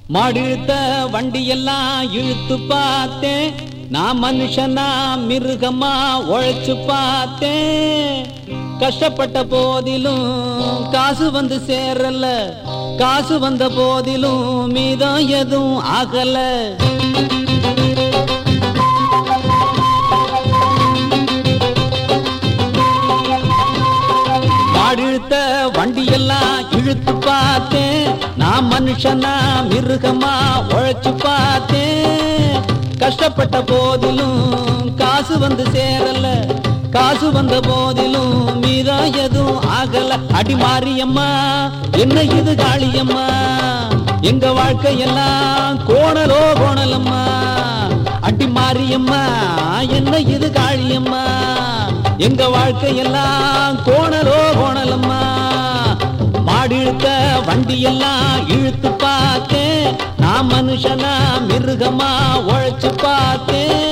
மாடிழுத்த வண்டியெல்லாம் இழுத்து பார்த்தேன், நான் மனுஷனா மிருகமா உழைச்சு பார்த்தேன். கஷ்டப்பட்ட போதிலும் காசு வந்து சேரல, காசு வந்த போதிலும் மீதம் எதுவும் ஆகல. மாடிழுத்த வண்டியெல்லாம் இழுத்து பார்த்தேன், நான் மனுஷனா மிருகமா உழைச்சு பார்த்தேன். கஷ்டப்பட்ட போதிலும் காசு வந்து சேரல, காசு வந்த போதிலும் மீதம் எதுவும் ஆகல. அடி மாரியம்மா என்ன இது காளியம்மா, எங்க வாழ்க்கையெல்லாம் கோணலோ கோணலம்மா. அடி மாரியம்மா என்ன இது காளியம்மா, எங்க வாழ்க்கையெல்லாம் கோணலோ கோணலம்மா. மாடிழுத்த வண்டியெல்லாம் இழுத்து பார்த்தேன், நான் மனுஷனா மிருகமா உழைச்சு பார்த்தேன்.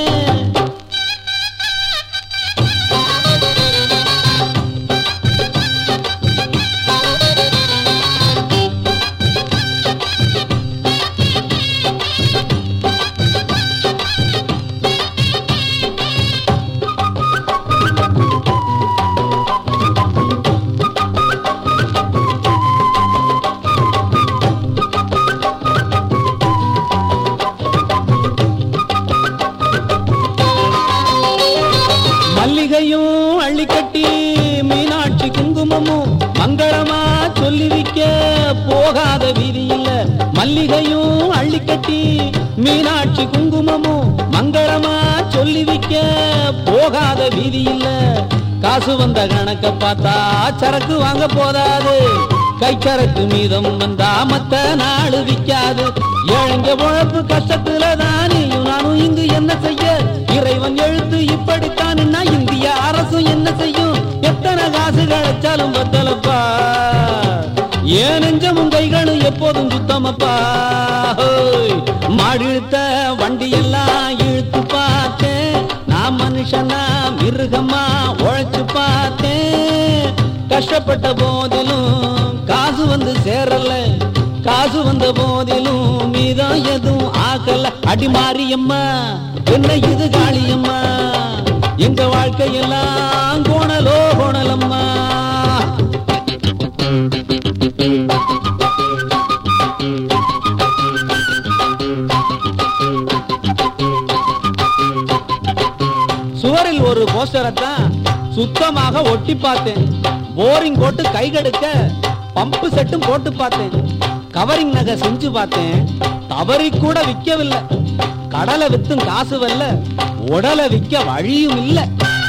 மல்லிகையும் அள்ளிக்கட்டி மீனாட்சி குங்குமமும் மங்களமா சொல்லி விக்க போகாத வீதி இல்ல. மல்லிகையும் அள்ளிக்கட்டி மீனாட்சி குங்குமமும் மங்களமா சொல்லி விக்க போகாத வீதி இல்ல. காசு வந்த கணக்க பார்த்தா சரக்கு வாங்க போதாது, கைச்சரக்கு மீதம் வந்தா மத்த நாடு விக்காது. ஏழைங்க உழைப்பு கஷ்டத்துல தானியும் நானும் இங்கு என்ன செய்ய, இறைவன் எழுத்து இப்படித்தான் இந்திய அரசும் என்ன செய்யும். எத்தனை காசு கிடைச்சாலும் பத்தலப்பா, ஏன் நெஞ்சமும் கைகளும் எப்போதும் சுத்தமப்பா. மாடிழுத்த வண்டியெல்லாம் இழுத்து பார்த்தேன், நான் மனுஷனா மிருகமா உழைச்சு பார்த்தேன். கஷ்டப்பட்ட போதிலும் காசு வந்து சேரல, காசு வந்த போதிலும் மீதம் எதுவும் ஆகல. அடி மாரியம்மா என்ன இது காளியம்மா, எங்க வாழ்க்கையெல்லாம் கோணலோ கோணலம்மா. சுவரில் ஒரு போஸ்டரைத்தான் சுத்தமாக ஒட்டி பார்த்தேன், போரிங் போட்டு கை கடுக்க பம்பு செட்டும் போட்டு பார்த்தேன். கவரிங் நகை செஞ்சு பார்த்தேன், தவறி கூட விற்கவில்லை. கடலை வித்தும் காசு வரல, உடலை விற்க வழியும் இல்லை.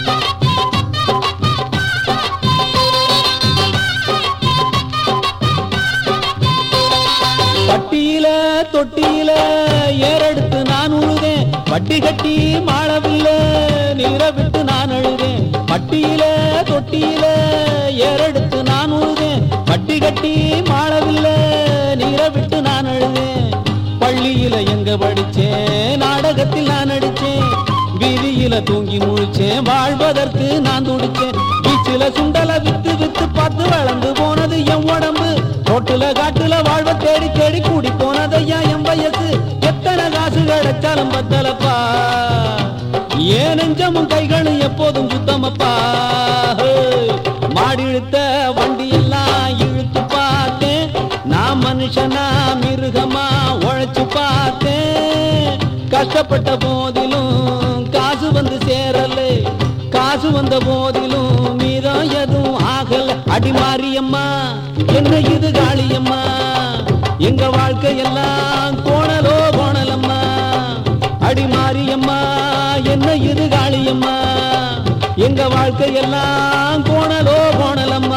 பட்டியில தொட்டியில ஏறெடுத்து நான் உழுதேன், வட்டி கட்டி மாளவில்லை நீரை விட்டு நான் அழுதேன். பட்டியில தொட்டியில ஏறெடுத்து நான் உழுதேன், வட்டி கட்டி மாளவில்லை நீரை விட்டு நான் அழுதேன். பள்ளியில எங்க படிச்சேன், நாடகத்தில் நான் நடிச்சேன். வீதியில தூங்கி முழிச்சேன், வாழ்வதற்கு நான் துடிச்சேன். பீச்சில சுண்டல வித்து வித்து பார்த்து வளர்ந்து போனது என் உடம்பு. ரோட்டுல காட்டுல வாழ்வ தேடி தேடி கூடி போனதையா என் வயசு. எத்தனை காசு கிடைச்சாலும் பத்தலப்பா, ஏன் நெஞ்சமும் கைகளும் எப்போதும் சுத்தமப்பா. மாடிழுத்த வண்டியெல்லாம் இழுத்து பார்த்தேன், நான் மனுஷனா மிருகமா உழைச்சு பார்த்தேன். கஷ்டப்பட்ட போதிலும் காசு வந்து சேரல, காசு வந்த போதிலும் மீதம் எதுவும் ஆகல. அடி மாரியம்மா என்ன இது காளியம்மா, எங்க வாழ்க்கையெல்லாம் கோணலோ கோணலம்மா. அடி மாரியம்மா என்ன இது காளியம்மா, எங்க வாழ்க்கையெல்லாம் கோணலோ கோணலம்மா.